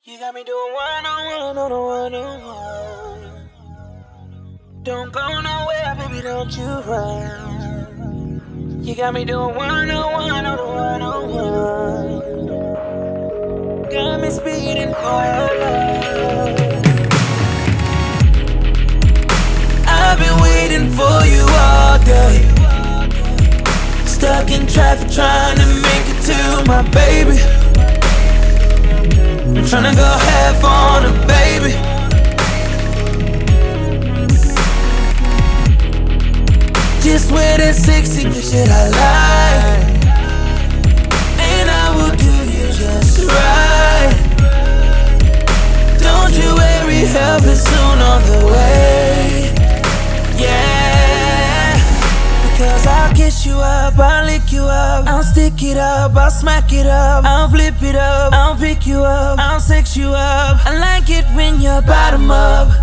You got me doing one-on-one on a one-on-one. Don't go nowhere, baby, don't you run. You got me doing one-on-one on a one-on-one. Got me speeding for your love. I've been waiting for you all day. Stuck in traffic trying to make it to my baby. I'm tryna go half on her, baby. Just wear that sexy good shit I like, and I will do you just right. Don't you worry, help is soon on the way. Yeah, because I'll kiss you up, I'll lick you up, I'll stick it up, I'll smack it up, I'll flip it up, I'll pick you up, I'll sex you up. I like it when you're bottom up.